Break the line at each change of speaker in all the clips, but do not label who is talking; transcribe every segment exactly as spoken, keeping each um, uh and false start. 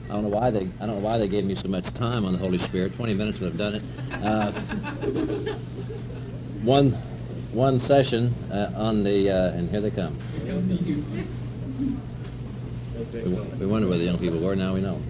I don't know why they I don't know why they gave me so much time on the Holy Spirit. Twenty minutes would have done it. Uh, one one session uh, on the uh, and here they come. We, we wonder where the young people were. Now we know.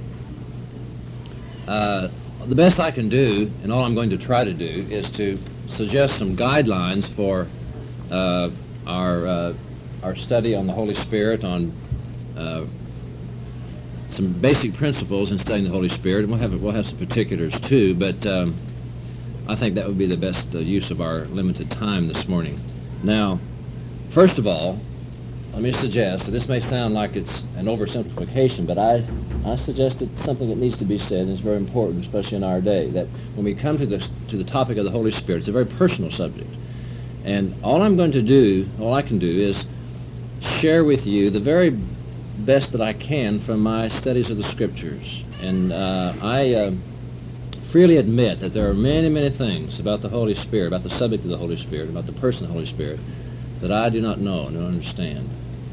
Uh, the best I can do, and all I'm going to try to do, is to suggest some guidelines for uh, our uh, our study on the Holy Spirit, on uh, some basic principles in studying the Holy Spirit, and we'll have we'll have some particulars too. But um, I think that would be the best uh, use of our limited time this morning. Now, first of all, let me suggest that this may sound like it's an oversimplification, but I I suggest it's something that needs to be said, and it's very important, especially in our day. That when we come to the to the topic of the Holy Spirit, it's a very personal subject, and all I'm going to do, all I can do, is share with you the very best that I can from my studies of the Scriptures. And uh, I uh, freely admit that there are many, many things about the Holy Spirit, about the subject of the Holy Spirit, about the person of the Holy Spirit, that I do not know and don't understand.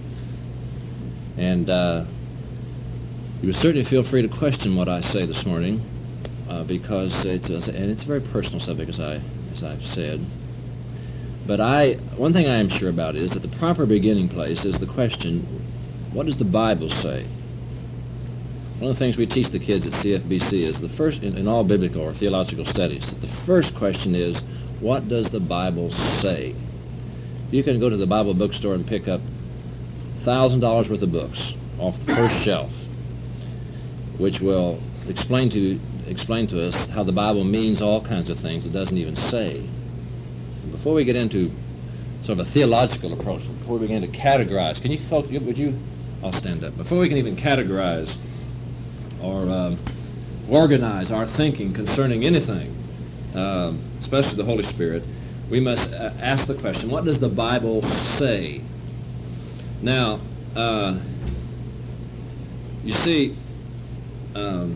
And uh, you would certainly feel free to question what I say this morning, uh, because it's a, and it's a very personal subject, as I as I've said. But I, one thing I am sure about is that the proper beginning place is the question: what does the Bible say? One of the things we teach the kids at C F B C is the first, in, in all biblical or theological studies, that the first question is, what does the Bible say? You can go to the Bible bookstore and pick up one thousand dollars worth of books off the first shelf, which will explain to explain to us how the Bible means all kinds of things it doesn't even say. And before we get into sort of a theological approach, before we begin to categorize, can you folks, would you, I'll stand up. Before we can even categorize or um, organize our thinking concerning anything, um, especially the Holy Spirit, we must uh, ask the question, what does the Bible say? Now, uh, you see, um,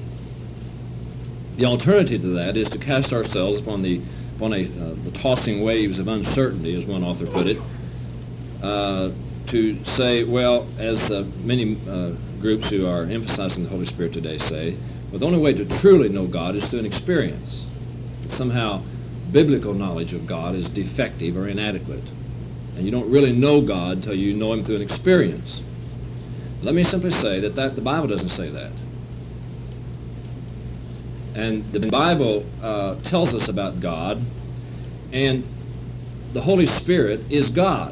the alternative to that is to cast ourselves upon the upon a, uh, the tossing waves of uncertainty, as one author put it, uh, to say, well, as uh, many uh, groups who are emphasizing the Holy Spirit today say, well, the only way to truly know God is through an experience. Somehow, biblical knowledge of God is defective or inadequate, and you don't really know God until you know Him through an experience. Let me simply say that, that the Bible doesn't say that. And the Bible uh, tells us about God, and the Holy Spirit is God.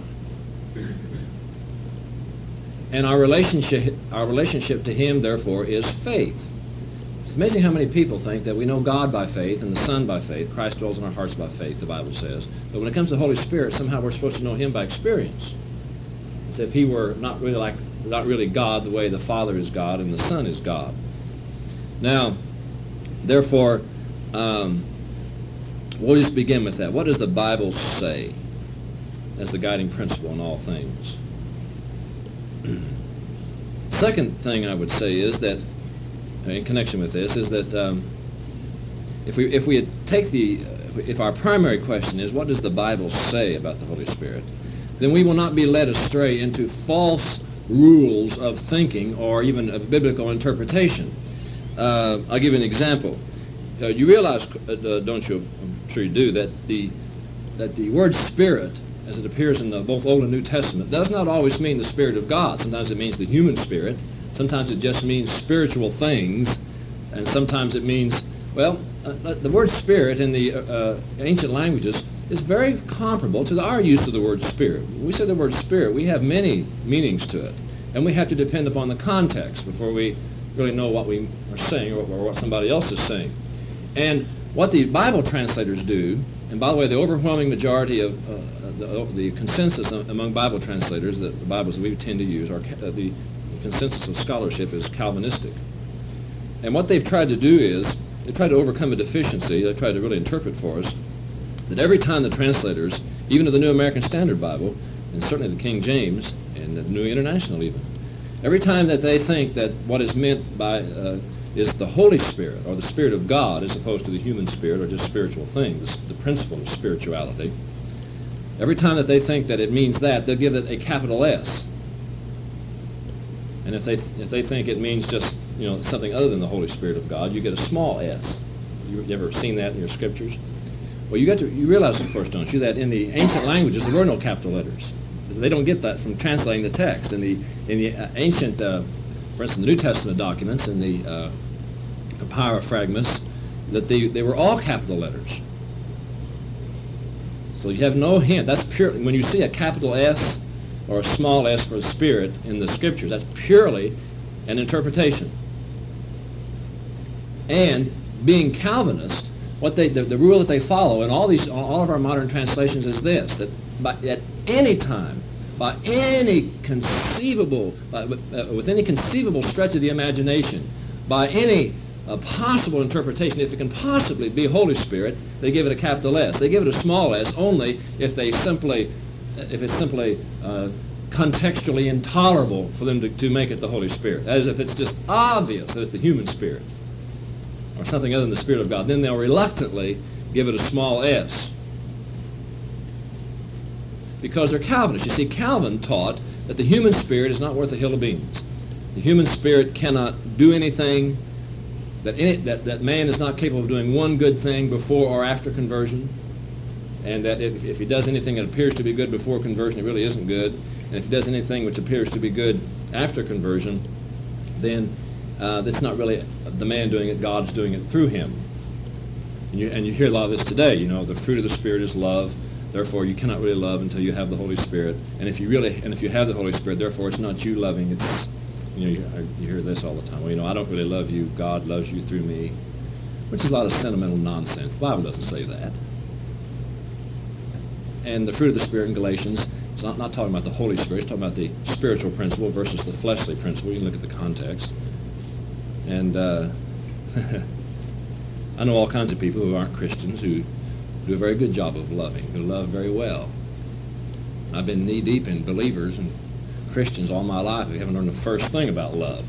And our relationship, our relationship to Him, therefore, is faith. It's amazing how many people think that we know God by faith and the Son by faith. Christ dwells in our hearts by faith, the Bible says. But when it comes to the Holy Spirit, somehow we're supposed to know Him by experience. As if He were not really like, not really God the way the Father is God and the Son is God. Now, therefore, um, we'll just begin with that. What does the Bible say as the guiding principle in all things? Second thing I would say is that, in connection with this, is that um, if we if we take the if our primary question is what does the Bible say about the Holy Spirit, then we will not be led astray into false rules of thinking or even of biblical interpretation. Uh, I'll give you an example. Uh, you realize, uh, don't you? I'm sure you do, that the that the word Spirit, as it appears in the, both Old and New Testament, does not always mean the Spirit of God. Sometimes it means the human spirit. Sometimes it just means spiritual things, and sometimes it means, well, uh, the word Spirit in the uh, ancient languages is very comparable to the, our use of the word Spirit. When we say the word Spirit, we have many meanings to it, and we have to depend upon the context before we really know what we are saying or, or what somebody else is saying. And what the Bible translators do, and by the way, the overwhelming majority of uh, the, the consensus among Bible translators, the, the Bibles that we tend to use, are uh, the, the consensus of scholarship is Calvinistic. And what they've tried to do is, they tried to overcome a deficiency, they tried to really interpret for us, that every time the translators, even of the New American Standard Bible, and certainly the King James, and the New International even, every time that they think that what is meant by uh, is the Holy Spirit, or the Spirit of God, as opposed to the human spirit, or just spiritual things, the principle of spirituality, every time that they think that it means that, they'll give it a capital S. And if they if they think it means just you know, something other than the Holy Spirit of God, you get a small s. You, you ever seen that in your scriptures? Well, you got to you realize, of course, don't you, that in the ancient languages there were no capital letters. They don't get that from translating the text. In the in the uh, ancient, uh, for instance, the New Testament documents and the uh, papyrus fragments, that they they were all capital letters. So you have no hint. That's purely, when you see a capital S or a small s for the Spirit in the Scriptures, that's purely an interpretation. And being Calvinist, what they the, the rule that they follow in all these all of our modern translations is this: that by, at any time, by any conceivable, by, uh, with any conceivable stretch of the imagination, by any a possible interpretation, if it can possibly be Holy Spirit, they give it a capital S. They give it a small s only if they simply, if it's simply uh, contextually intolerable for them to, to make it the Holy Spirit. That is, if it's just obvious that it's the human spirit or something other than the Spirit of God, then they'll reluctantly give it a small s. Because they're Calvinists. You see, Calvin taught that the human spirit is not worth a hill of beans. The human spirit cannot do anything. That, any, that, that man is not capable of doing one good thing before or after conversion, and that if, if he does anything that appears to be good before conversion, it really isn't good, and if he does anything which appears to be good after conversion, then uh, that's not really the man doing it, God's doing it through him. And you, and you hear a lot of this today, you know, the fruit of the Spirit is love, therefore you cannot really love until you have the Holy Spirit, and if you really, and if you have the Holy Spirit, therefore it's not you loving, it's You know, you, you hear this all the time. Well, you know, I don't really love you. God loves you through me, which is a lot of sentimental nonsense. The Bible doesn't say that. And the fruit of the Spirit in Galatians, it's not, not talking about the Holy Spirit. It's talking about the spiritual principle versus the fleshly principle. You can look at the context. And uh, I know all kinds of people who aren't Christians who do a very good job of loving, who love very well. I've been knee-deep in believers and Christians all my life who haven't learned the first thing about love.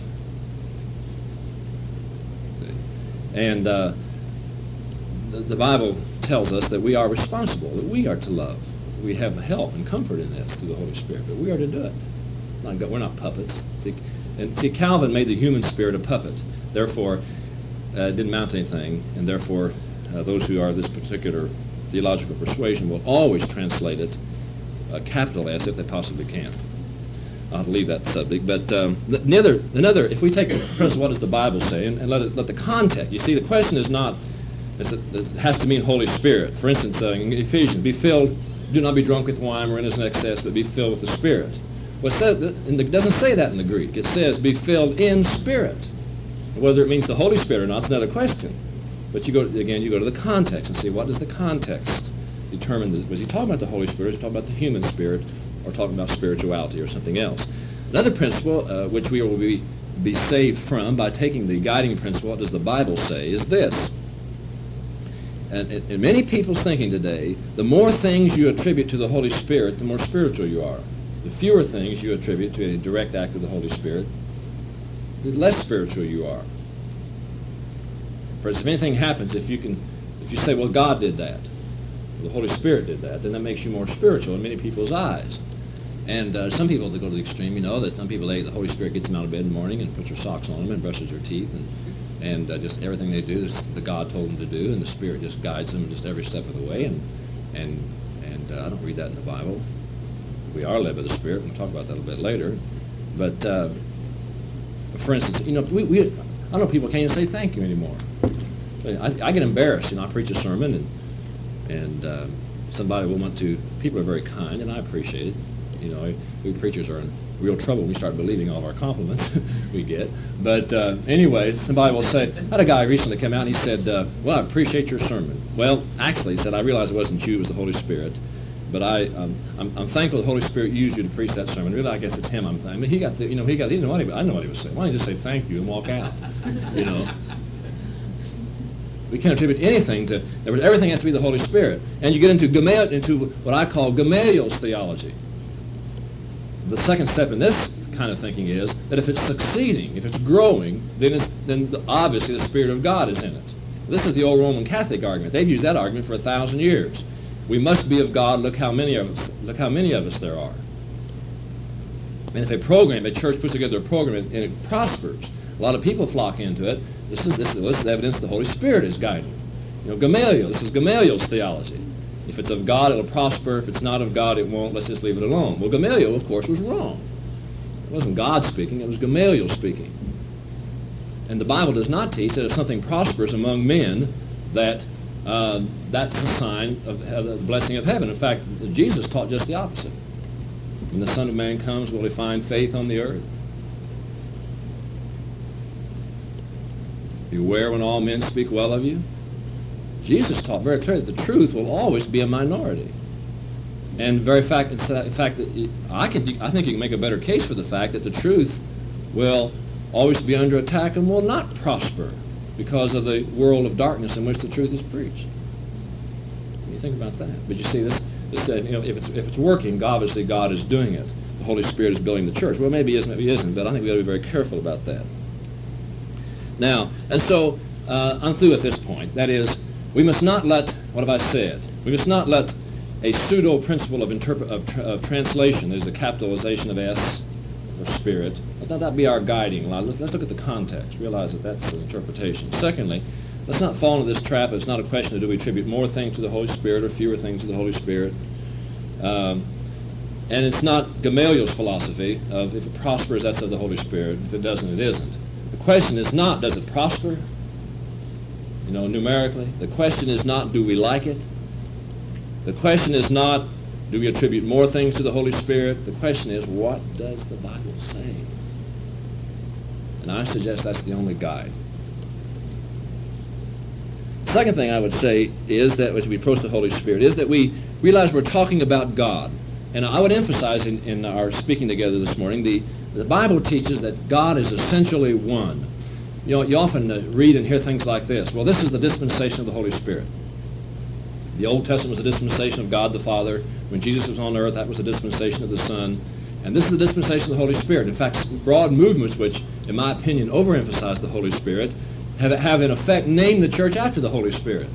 See? And uh, the, the Bible tells us that we are responsible, that we are to love. We have help and comfort in this through the Holy Spirit, but we are to do it. Not, we're not puppets. See, and see, Calvin made the human spirit a puppet. Therefore, uh, it didn't amount to anything, and therefore, uh, those who are this particular theological persuasion will always translate it uh, capital S if they possibly can. I'll have to leave that subject, but um, another, another, if we take, first, what does the Bible say, and, and let, it, let the context, you see, the question is not, it's a, it has to mean Holy Spirit. For instance, uh, in Ephesians, be filled, do not be drunk with wine or in its excess, but be filled with the Spirit. Well, it, says, and it doesn't say that in the Greek. It says, be filled in Spirit. Whether it means the Holy Spirit or not is another question. But you go, again, you go to the context and see, what does the context determine? The, was he talking about the Holy Spirit, or was he talking about the human spirit, or talking about spirituality or something else? Another principle uh, which we will be, be saved from by taking the guiding principle, what does the Bible say, is this. And in many people's thinking today, the more things you attribute to the Holy Spirit, the more spiritual you are. The fewer things you attribute to a direct act of the Holy Spirit, the less spiritual you are. For instance, if anything happens, if you can, if you say, well, God did that, the Holy Spirit did that, then that makes you more spiritual in many people's eyes. And uh, some people, they go to the extreme, you know, that some people, they, the Holy Spirit gets them out of bed in the morning and puts their socks on them and brushes their teeth, and and uh, just everything they do is the God told them to do, and the Spirit just guides them just every step of the way. And and and uh, I don't read that in the Bible. We are led by the Spirit. We'll talk about that a little bit later. But uh, for instance, you know, we, we I know people can't even say thank you anymore. I, I get embarrassed. You know, I preach a sermon, and and uh, somebody will want to. People are very kind, and I appreciate it. You know, we preachers are in real trouble when we start believing all of our compliments we get. But uh, anyway, somebody will say, I had a guy recently come out and he said, uh, well, I appreciate your sermon. Well, actually, he said, I realized it wasn't you, it was the Holy Spirit. But I, um, I'm, I'm thankful the Holy Spirit used you to preach that sermon. Really, I guess it's him I'm thankful. He got the, you know, he got, he didn't know what he, I know what he was saying. Why don't you just say thank you and walk out, you know? We can't attribute anything to, everything has to be the Holy Spirit. And you get into, Gamaliel, into what I call Gamaliel's theology. The second step in this kind of thinking is that if it's succeeding, if it's growing, then, it's, then the, obviously the Spirit of God is in it. This is the old Roman Catholic argument. They've used that argument for a thousand years. We must be of God. Look how many of us. Look how many of us there are. And if a program, a church puts together a program and, and it prospers, A lot of people flock into it. This is, this is, this is evidence the Holy Spirit is guiding. You know, Gamaliel, this is Gamaliel's theology. If it's of God, it'll prosper. If it's not of God, it won't. Let's just leave it alone. Well, Gamaliel, of course, was wrong. It wasn't God speaking. It was Gamaliel speaking. And the Bible does not teach that if something prospers among men, that uh, that's a sign of uh, the blessing of heaven. In fact, Jesus taught just the opposite. When the Son of Man comes, will he find faith on the earth? Beware when all men speak well of you. Jesus taught very clearly that the truth will always be a minority. And very fact, in fact, that I can, I think you can make a better case for the fact that the truth will always be under attack and will not prosper because of the world of darkness in which the truth is preached. What do you think about that? But you see, this, this uh, you know, if it's if it's working, obviously God is doing it. The Holy Spirit is building the church. Well, maybe he isn't, maybe he isn't, but I think we got to be very careful about that. Now, and so uh, I'm through at this point. That is, we must not let, what have I said? We must not let a pseudo principle of, interpret, of, tra of translation, there's the capitalization of S for spirit, let that be our guiding line. Let's, let's look at the context, realize that that's an interpretation. Secondly, let's not fall into this trap. It's not a question of do we attribute more things to the Holy Spirit or fewer things to the Holy Spirit. Um, and it's not Gamaliel's philosophy of if it prospers, that's of the Holy Spirit. If it doesn't, it isn't. The question is not, does it prosper? You know, numerically. The question is not, do we like it? The question is not, do we attribute more things to the Holy Spirit? The question is, what does the Bible say? And I suggest that's the only guide. The second thing I would say is that as we approach the Holy Spirit is that we realize we're talking about God. And I would emphasize in, in our speaking together this morning, the, the Bible teaches that God is essentially one. You know, you often uh, read and hear things like this. Well, this is the dispensation of the Holy Spirit. The Old Testament was a dispensation of God the Father. When Jesus was on earth, that was a dispensation of the Son. And this is the dispensation of the Holy Spirit. In fact, broad movements which, in my opinion, overemphasize the Holy Spirit have, have in effect named the church after the Holy Spirit.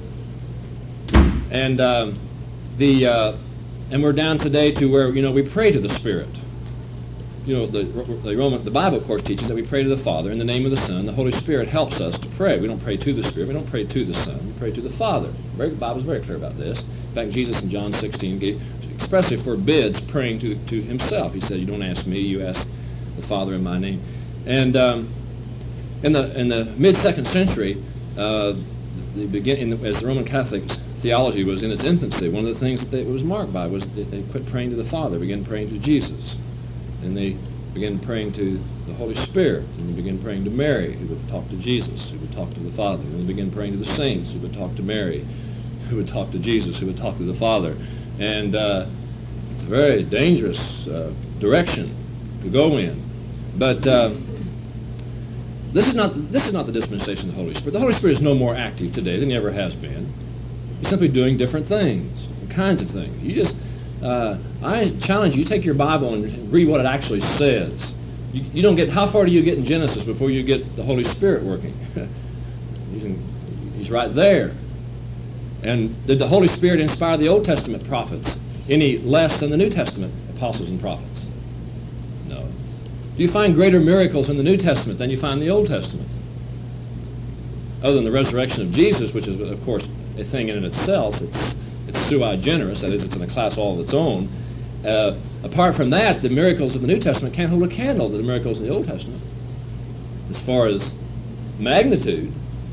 And um, the uh, and we're down today to where, you know, we pray to the Spirit. You know, the, the Roman, the Bible, of course, teaches that we pray to the Father in the name of the Son. The Holy Spirit helps us to pray. We don't pray to the Spirit. We don't pray to the Son. We pray to the Father. Very, the Bible is very clear about this. In fact, Jesus in John sixteen gave, expressly forbids praying to, to himself. He says, you don't ask me, you ask the Father in my name. And um, in the in the mid-second century, uh, the begin, in the, as the Roman Catholic theology was in its infancy, one of the things that they, it was marked by was that they quit praying to the Father, began praying to Jesus. And they began praying to the Holy Spirit, and they began praying to Mary, who would talk to Jesus, who would talk to the Father. And they began praying to the saints, who would talk to Mary, who would talk to Jesus, who would talk to the Father. And uh, it's a very dangerous uh, direction to go in. But uh, this is not this is not the dispensation of the Holy Spirit. The Holy Spirit is no more active today than he ever has been. He's simply doing different things, different kinds of things. You just Uh, I challenge you, take your Bible and read what it actually says. You, you don't get, how far do you get in Genesis before you get the Holy Spirit working? he's, in, he's right there. And did the Holy Spirit inspire the Old Testament prophets any less than the New Testament apostles and prophets? No. Do you find greater miracles in the New Testament than you find in the Old Testament? Other than the resurrection of Jesus, which is, of course, a thing in itself. It's It's sui generis, that is, it's in a class all of its own. Uh, apart from that, the miracles of the New Testament can't hold a candle to the miracles in the Old Testament, as far as magnitude.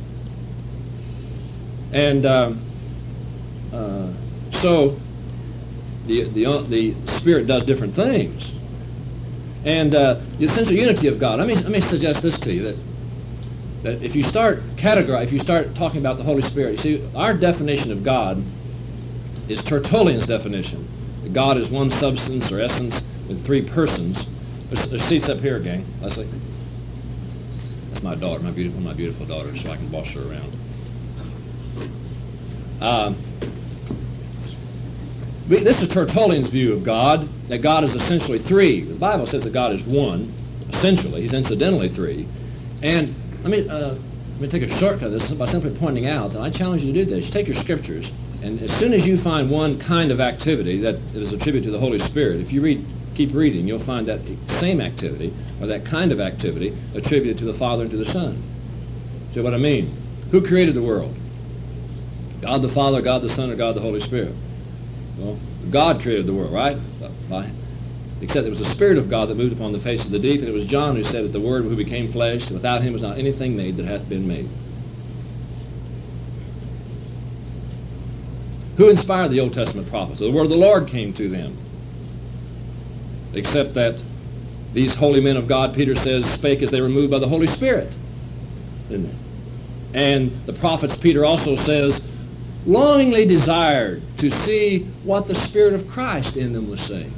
And um, uh, so the, the, uh, the Spirit does different things. And uh, the essential unity of God, let me, let me suggest this to you, that, that if you start categorize, if you start talking about the Holy Spirit, you see, our definition of God is Tertullian's definition. That God is one substance or essence with three persons. There's, there's seats up here, gang. Leslie. That's my daughter, my beautiful, my beautiful daughter, so I can boss her around. Um, we, this is Tertullian's view of God, that God is essentially three. The Bible says that God is one, essentially. He's incidentally three. And let me, uh, let me take a shortcut of this by simply pointing out, and I challenge you to do this. You take your scriptures, and as soon as you find one kind of activity that is attributed to the Holy Spirit, if you read, keep keep reading, you'll find that same activity, or that kind of activity, attributed to the Father and to the Son. See what I mean? Who created the world? God the Father, God the Son, or God the Holy Spirit? Well, God created the world, right? By, except it was the Spirit of God that moved upon the face of the deep, and it was John who said that the Word who became flesh, and without him was not anything made that hath been made. Who inspired the Old Testament prophets? The word of the Lord came to them. Except that these holy men of God, Peter says, spake as they were moved by the Holy Spirit. Didn't they? And the prophets, Peter also says, longingly desired to see what the Spirit of Christ in them was saying.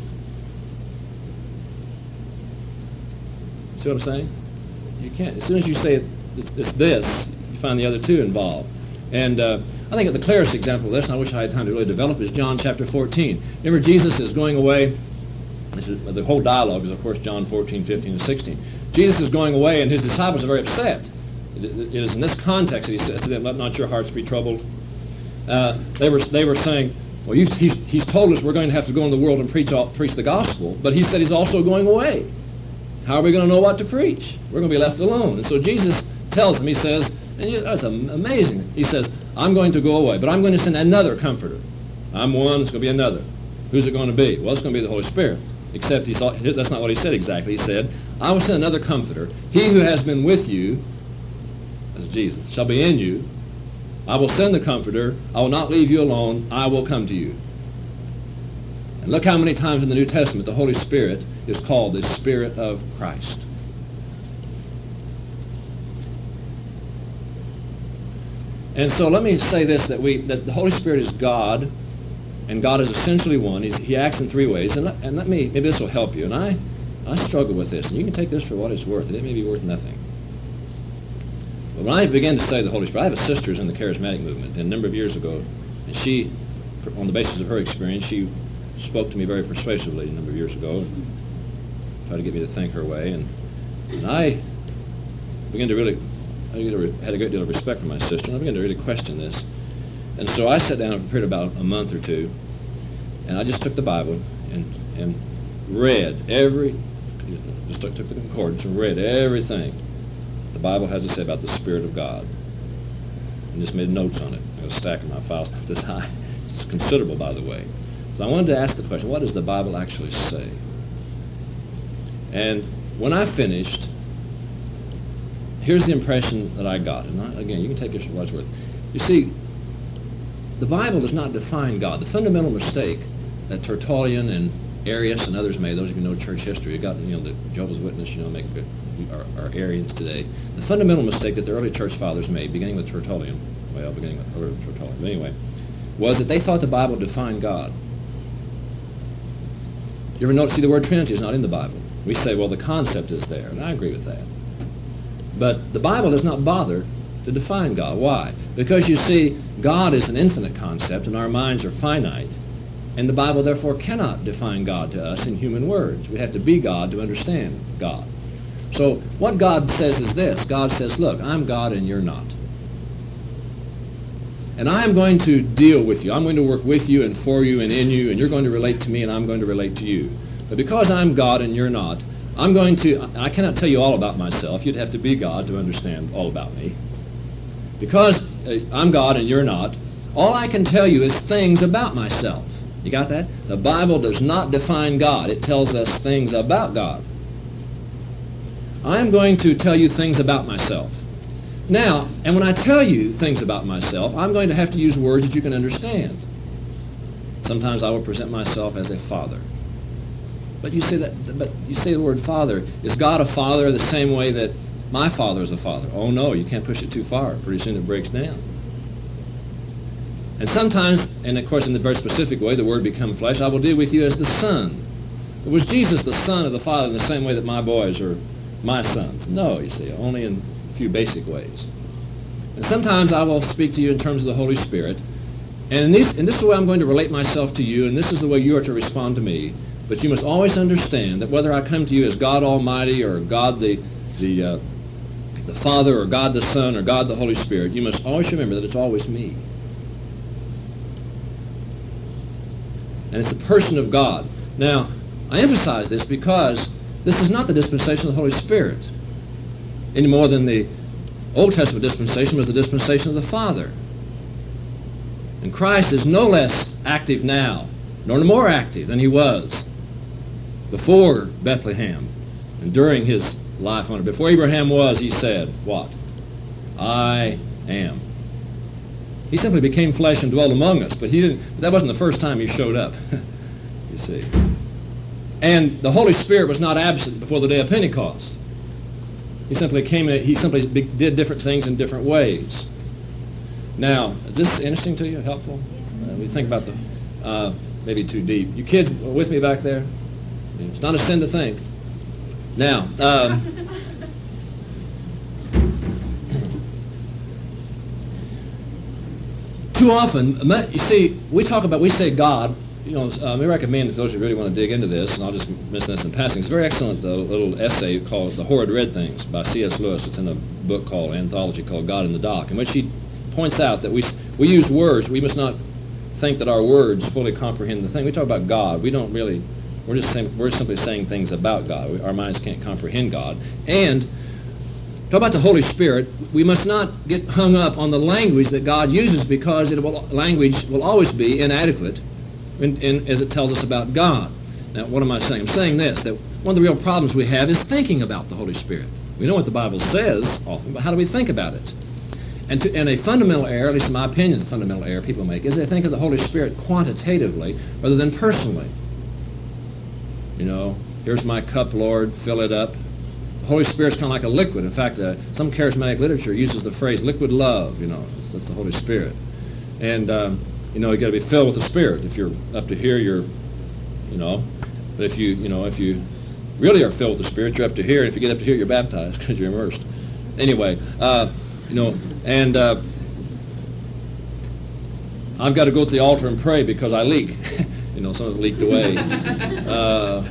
See what I'm saying? You can't. As soon as you say it, it's, it's this, you find the other two involved. And uh, I think the clearest example of this, and I wish I had time to really develop, is John chapter fourteen. Remember, Jesus is going away. This is, the whole dialogue is, of course, John fourteen, fifteen, and sixteen. Jesus is going away, and his disciples are very upset. It, it is in this context that he says to them, let not your hearts be troubled. Uh, they were they were saying, well, you, he's, he's told us we're going to have to go in the world and preach all, preach the gospel, but he said he's also going away. How are we going to know what to preach? We're going to be left alone. And so Jesus tells them, he says, and you, that's amazing. He says, I'm going to go away, but I'm going to send another comforter. I'm one, it's going to be another. Who's it going to be? Well, it's going to be the Holy Spirit. Except he saw, that's not what he said exactly. He said, I will send another comforter. He who has been with you, as Jesus, shall be in you. I will send the comforter. I will not leave you alone. I will come to you. And look how many times in the New Testament the Holy Spirit is called the Spirit of Christ. And so let me say this, that we that the Holy Spirit is God, and God is essentially one. He's, he acts in three ways. And let, and let me, maybe this will help you. And I, I struggle with this, and you can take this for what it's worth, and it may be worth nothing. But when I began to study the Holy Spirit, I have a sister who's in the charismatic movement, and a number of years ago, and she, on the basis of her experience, she spoke to me very persuasively a number of years ago, and tried to get me to think her way. And, and I began to really, I had a great deal of respect for my sister, and I began to really question this. And so I sat down for a period of about a month or two, and I just took the Bible and, and read every, just took, took the concordance and read everything the Bible has to say about the Spirit of God. And just made notes on it. I got a stack of my files not this high. It's considerable, by the way. So I wanted to ask the question, what does the Bible actually say? And when I finished, here's the impression that I got. And I, again, you can take this for what it's worth. You see, the Bible does not define God. The fundamental mistake that Tertullian and Arius and others made, those of you who know church history, you got, you know, the Jehovah's Witness, you know, make good, are, are Arians today. The fundamental mistake that the early church fathers made, beginning with Tertullian, well, beginning with early Tertullian, but anyway, was that they thought the Bible defined God. You ever notice, see, the word Trinity is not in the Bible. We say, well, the concept is there, and I agree with that. But the Bible does not bother to define God. Why? Because, you see, God is an infinite concept, and our minds are finite, and the Bible, therefore, cannot define God to us in human words. We have to be God to understand God. So what God says is this. God says, look, I'm God and you're not. And I am going to deal with you. I'm going to work with you and for you and in you, and you're going to relate to me and I'm going to relate to you. But because I'm God and you're not, I'm going to, I cannot tell you all about myself. You'd have to be God to understand all about me. Because uh, I'm God and you're not, all I can tell you is things about myself. You got that? The Bible does not define God. It tells us things about God. I'm going to tell you things about myself. Now, and when I tell you things about myself, I'm going to have to use words that you can understand. Sometimes I will present myself as a father. But you say that, but you say the word father. Is God a father the same way that my father is a father? Oh no, you can't push it too far. Pretty soon it breaks down. And sometimes, and of course in the very specific way, the word become flesh, I will deal with you as the son. Was Jesus the son of the Father in the same way that my boys are my sons? No, you see, only in a few basic ways. And sometimes I will speak to you in terms of the Holy Spirit, and, in this, and this is the way I'm going to relate myself to you, and this is the way you are to respond to me. But you must always understand that whether I come to you as God Almighty or God the, the, uh, the Father or God the Son or God the Holy Spirit, you must always remember that it's always me. And it's the person of God. Now, I emphasize this because this is not the dispensation of the Holy Spirit, any more than the Old Testament dispensation was the dispensation of the Father. And Christ is no less active now, nor more active than he was before Bethlehem and during his life on it. Before Abraham was, he said, what? I am. He simply became flesh and dwelt among us, but he didn't, that wasn't the first time he showed up, you see. And the Holy Spirit was not absent before the day of Pentecost. He simply came in, he simply did different things in different ways. Now, is this interesting to you, helpful? Uh, we think about the, uh, maybe too deep. You kids with me back there? It's not a sin to think. Now, um, too often, you see, we talk about, we say God, you know, uh, we recommend if those who really want to dig into this, and I'll just mention this in passing, it's a very excellent uh, little essay called The Horrid Red Things by C S Lewis. It's in a book called, anthology called God in the Dock, in which he points out that we, we use words, we must not think that our words fully comprehend the thing. We talk about God, we don't really, we're just saying, we're simply saying things about God. We, our minds can't comprehend God. And talk about the Holy Spirit, we must not get hung up on the language that God uses, because it will, language will always be inadequate in, in, as it tells us about God. Now, what am I saying? I'm saying this, that one of the real problems we have is thinking about the Holy Spirit. We know what the Bible says often, but how do we think about it? And, to, and a fundamental error, at least in my opinion, is a fundamental error people make, is they think of the Holy Spirit quantitatively rather than personally. You know, here's my cup, Lord, fill it up. The Holy Spirit's kind of like a liquid. In fact, uh, some charismatic literature uses the phrase liquid love, you know, that's, that's the Holy Spirit. And, um, you know, you got to be filled with the Spirit. If you're up to here, you're, you know, but if you, you know, if you really are filled with the Spirit, you're up to here, and if you get up to here, you're baptized because you're immersed. Anyway, uh, you know, and uh, I've got to go to the altar and pray because I leak. You know, some of it leaked away. Uh,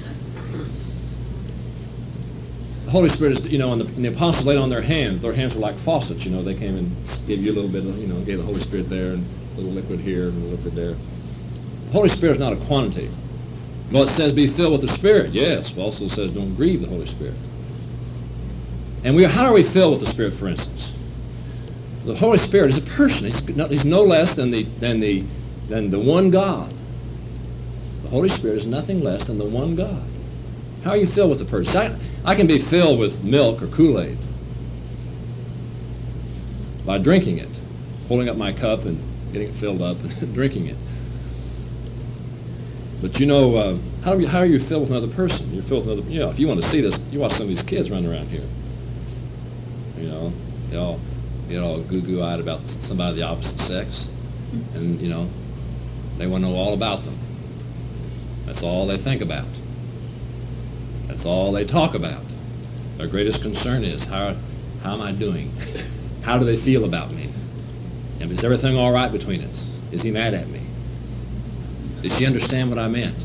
the Holy Spirit is, you know, and the, and the apostles laid on their hands. Their hands were like faucets, you know. They came and gave you a little bit of, you know, gave the Holy Spirit there, and a little liquid here, and a little liquid there. The Holy Spirit is not a quantity. Well, it says be filled with the Spirit. Yes, it also says don't grieve the Holy Spirit. And we, how are we filled with the Spirit, for instance? The Holy Spirit is a person. He's no, he's no less than the, than, the, than the one God. The Holy Spirit is nothing less than the one God. How are you filled with the person? I, I can be filled with milk or Kool-Aid by drinking it, holding up my cup and getting it filled up and drinking it. But you know, uh, how, you, how are you filled with another person? You're filled with another, you know, if you want to see this, you watch some of these kids running around here. You know, they all get all goo-goo-eyed about somebody of the opposite sex. And, you know, they want to know all about them. That's all they think about. That's all they talk about. Their greatest concern is, how, how am I doing? How do they feel about me? And is everything all right between us? Is he mad at me? Does she understand what I meant?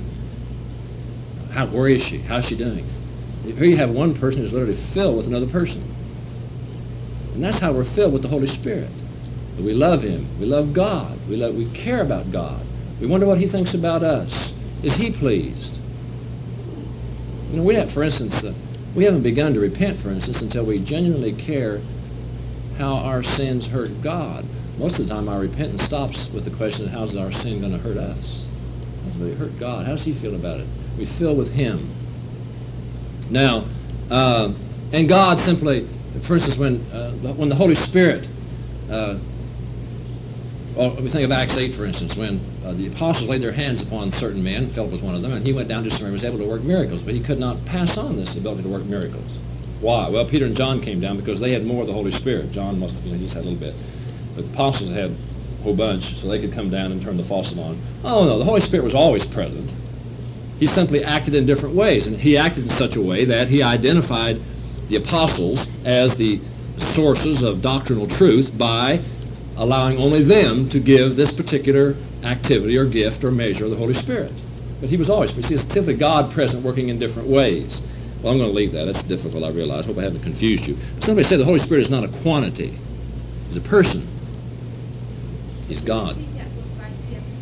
How, where is she? How's she doing? Here you have one person who's literally filled with another person. And that's how we're filled with the Holy Spirit. We love him. We love God. We, love, we care about God. We wonder what he thinks about us. Is he pleased? You know, we have, for instance, uh, we haven't begun to repent, for instance, until we genuinely care how our sins hurt God. Most of the time our repentance stops with the question, how's our sin going to hurt us? How's it hurt God? How does he feel about it? We fill with him. Now, uh, and God simply, for instance, when, uh, when the Holy Spirit, uh, well, we think of Acts eight, for instance, when uh, the apostles laid their hands upon certain men, Philip was one of them, and he went down to Samaria and was able to work miracles, but he could not pass on this ability to work miracles. Why? Well, Peter and John came down because they had more of the Holy Spirit. John must have, you know, just had a little bit. But the apostles had a whole bunch, so they could come down and turn the faucet on. Oh, no, the Holy Spirit was always present. He simply acted in different ways, and he acted in such a way that he identified the apostles as the sources of doctrinal truth by allowing only them to give this particular activity or gift or measure of the Holy Spirit. But he was always, see, it's simply God present working in different ways. Well, I'm going to leave that. That's difficult, I realize. Hope I haven't confused you. Somebody said the Holy Spirit is not a quantity. He's a person. He's God.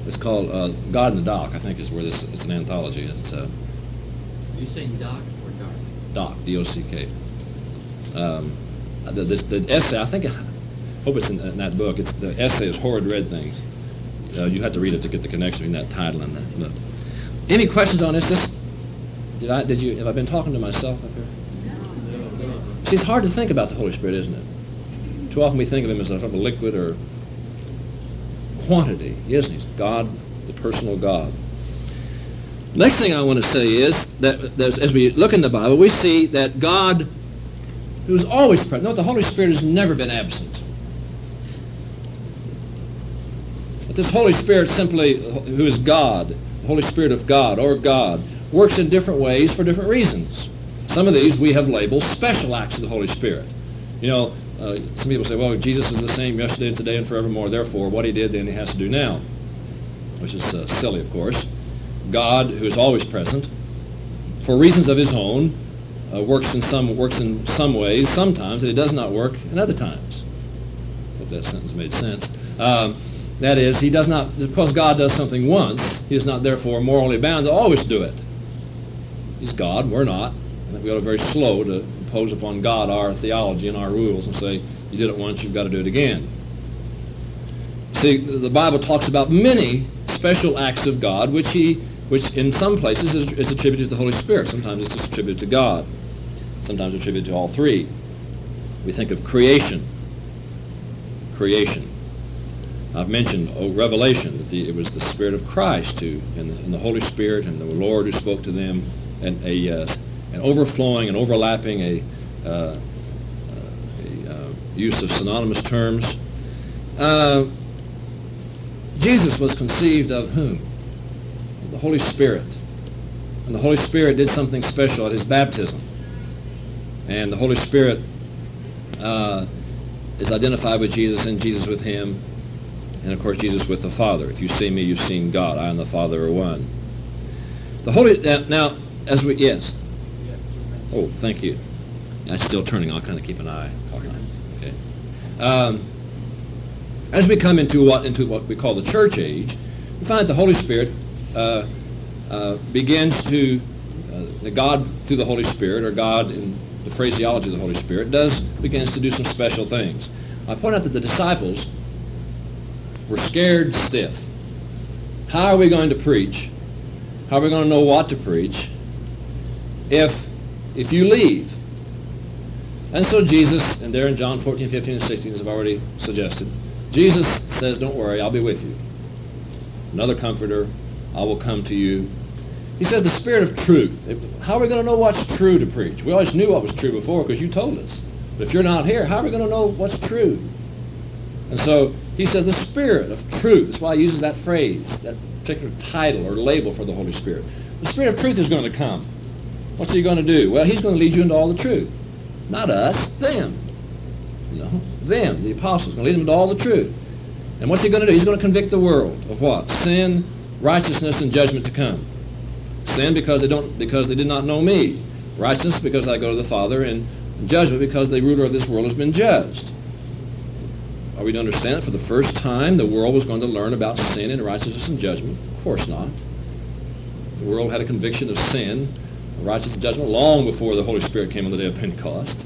It's called uh, God in the Dock, I think is where this, it's an anthology. It's uh,
Are you saying doc or dark?
Dock, D O C K. Um, the, the, the essay, I think, I hope it's in, in that book. It's the essay is Horrid Red Things. Uh, you have to read it to get the connection between that title and that book. Any questions on this? This did I? Did you? Have I been talking to myself up here? See, it's hard to think about the Holy Spirit, isn't it? Too often we think of him as a sort of a liquid or quantity. He isn't. He's God, the personal God. Next thing I want to say is that as we look in the Bible, we see that God, who's always present. Note, the Holy Spirit has never been absent. But this Holy Spirit simply, who is God, the Holy Spirit of God, or God, works in different ways for different reasons. Some of these we have labeled special acts of the Holy Spirit. You know, uh, some people say, well, Jesus is the same yesterday and today and forevermore, therefore what he did then he has to do now, which is uh, silly, of course. God, who is always present, for reasons of his own, uh, works in some works in some ways, sometimes, and it does not work in other times. Hope that sentence made sense. Um, that is, he does not, because God does something once, he is not therefore morally bound to always do it. He's God, we're not. I think we ought to be very slow to impose upon God our theology and our rules and say, you did it once, you've got to do it again. See, the Bible talks about many special acts of God, which he, which in some places is, is attributed to the Holy Spirit. Sometimes it's just attributed to God. Sometimes attributed to all three. We think of creation. Creation. I've mentioned oh, Revelation, that the, it was the Spirit of Christ who, and the, and the Holy Spirit and the Lord who spoke to them, and a uh, an overflowing and overlapping, a, uh, a uh, use of synonymous terms. Uh, Jesus was conceived of whom? The Holy Spirit. And the Holy Spirit did something special at his baptism. And the Holy Spirit uh, is identified with Jesus and Jesus with him, and of course Jesus with the Father. If you see me, you've seen God. I and the Father are one. The Holy, uh, now, as we, yes. Oh, thank you. That's still turning. I'll kind of keep an eye. Okay. Um, as we come into what into what we call the church age, we find that the Holy Spirit uh, uh, begins to, uh, the God through the Holy Spirit, or God in the phraseology of the Holy Spirit, does begins to do some special things. I point out that the disciples were scared stiff. How are we going to preach? How are we going to know what to preach if if you leave? And so Jesus, and there in John fourteen, fifteen, and sixteen, as I've already suggested, Jesus says, don't worry, I'll be with you. Another comforter, I will come to you. He says the Spirit of truth. How are we going to know what's true to preach? We always knew what was true before because you told us. But if you're not here, how are we going to know what's true? And so he says the Spirit of truth. That's why he uses that phrase, that particular title or label for the Holy Spirit. The Spirit of truth is going to come. What's he going to do? Well, he's going to lead you into all the truth. Not us, them. You know, them, the apostles, going to lead them into all the truth. And what's he going to do? He's going to convict the world of what? Sin, righteousness, and judgment to come. Sin because they don't, because they did not know me. Righteousness because I go to the Father, and judgment because the ruler of this world has been judged. Are we to understand that for the first time the world was going to learn about sin and righteousness and judgment? Of course not. The world had a conviction of sin, righteousness and judgment long before the Holy Spirit came on the day of Pentecost.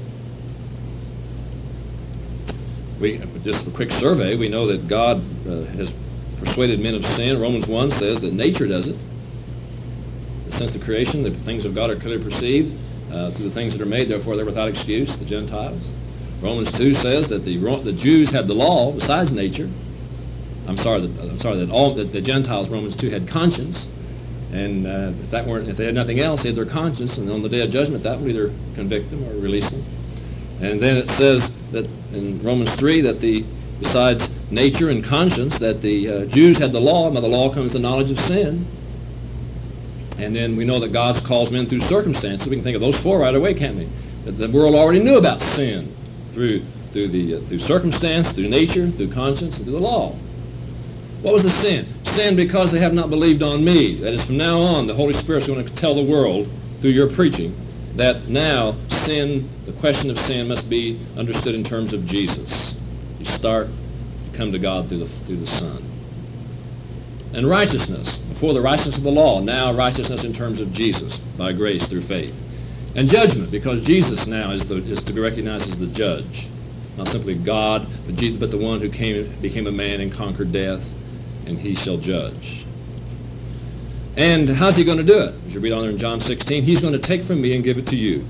We, just a quick survey, we know that God uh, has persuaded men of sin. Romans one says that nature does it. Since the creation, the things of God are clearly perceived uh, through the things that are made, therefore they're without excuse, the Gentiles. Romans two says that the the Jews had the law besides nature. I'm sorry that I'm sorry that all that the Gentiles, Romans two, had conscience, and uh, if that weren't if they had nothing else, they had their conscience, and on the day of judgment, that would either convict them or release them. And then it says that in Romans three that the besides nature and conscience, that the uh, Jews had the law, and by the law comes the knowledge of sin. And then we know that God calls men through circumstances. We can think of those four right away, can't we? That the world already knew about sin through through the uh, through circumstance, through nature, through conscience, and through the law. What was the sin? Sin because they have not believed on me. That is, from now on, the Holy Spirit is going to tell the world through your preaching that now sin, the question of sin, must be understood in terms of Jesus. You start to come to God through the through the Son. And righteousness, before the righteousness of the law, now righteousness in terms of Jesus, by grace through faith. And judgment, because Jesus now is, the, is to be recognized as the judge. Not simply God, but, Jesus, but the one who came, became a man and conquered death, and he shall judge. And how's he going to do it? As you read on there in John sixteen, he's going to take from me and give it to you.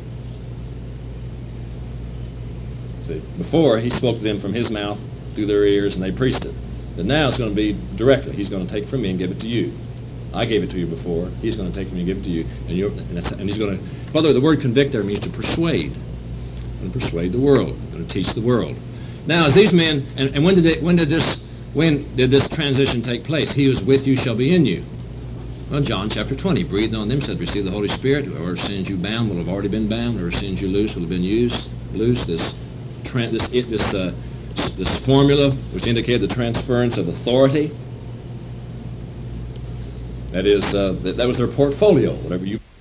See, before, he spoke to them from his mouth through their ears, and they preached it. But now it's going to be directly. He's going to take from me and give it to you. I gave it to you before. He's going to take from me and give it to you. And, you're, and, that's, and he's going to, by the way, the word convict there means to persuade. And persuade the world. Going to teach the world. Now, as these men, and, and when did it, when did this when did this transition take place? He who is with you shall be in you. Well, John chapter twenty, breathed on them, said, receive the Holy Spirit. Whoever sins you bound will have already been bound. Whoever sins you loose will have been used, loose. This, tra- this, it, this, uh, this formula, which indicated the transference of authority. That is, uh, that, that was their portfolio, whatever you